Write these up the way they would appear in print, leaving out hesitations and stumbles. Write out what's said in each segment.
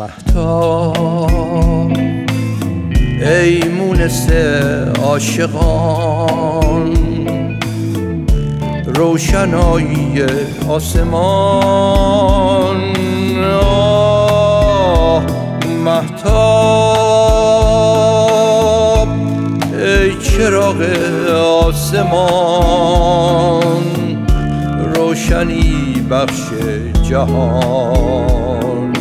مهتاب ای مونس عاشقان، روشنایی آسمان. مهتاب ای چراغ آسمان، روشنی بخش جهان.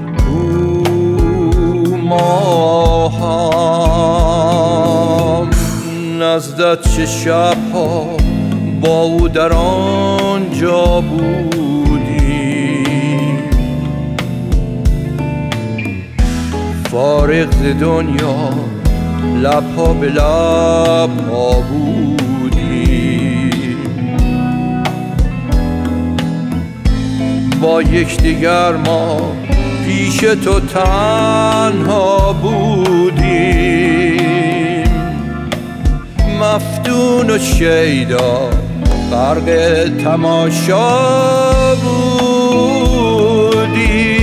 ماهم نزدت چه شبها با او در آنجا بودیم، فارغ ز دنیا لبها به لبها بودیم. با یکدیگر ما پیش تو تنها بودیم، مفتون و شیدا غرق تماشا بودیم.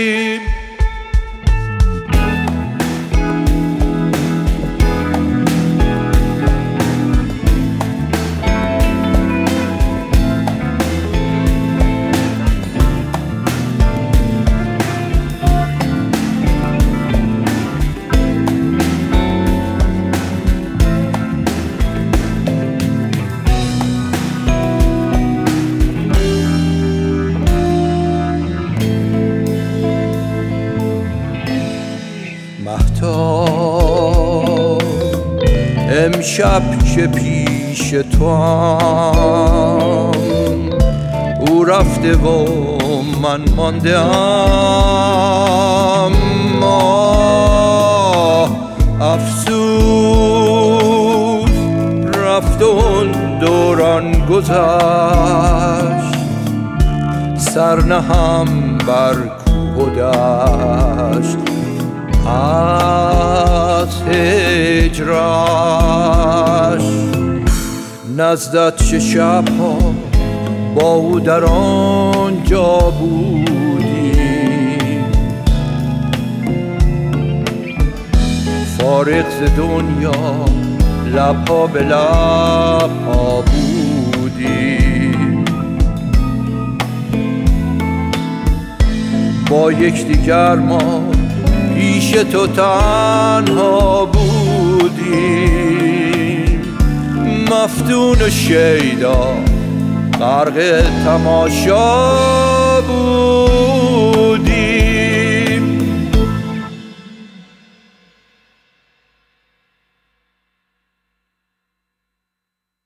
مهتاب امشب که پیش توام، او رفته و من ماندم. افسوس رفت و دوران گذشت، سرنهم بر کوه و دشت. از هجرش نزدت چه شبها با او در آنجا بودیم، فارغ ز دنیا لبها به لبها بودیم. با یکدیگر ما پیش تو تنها بودیم، مفتون و شیدا غرق تماشا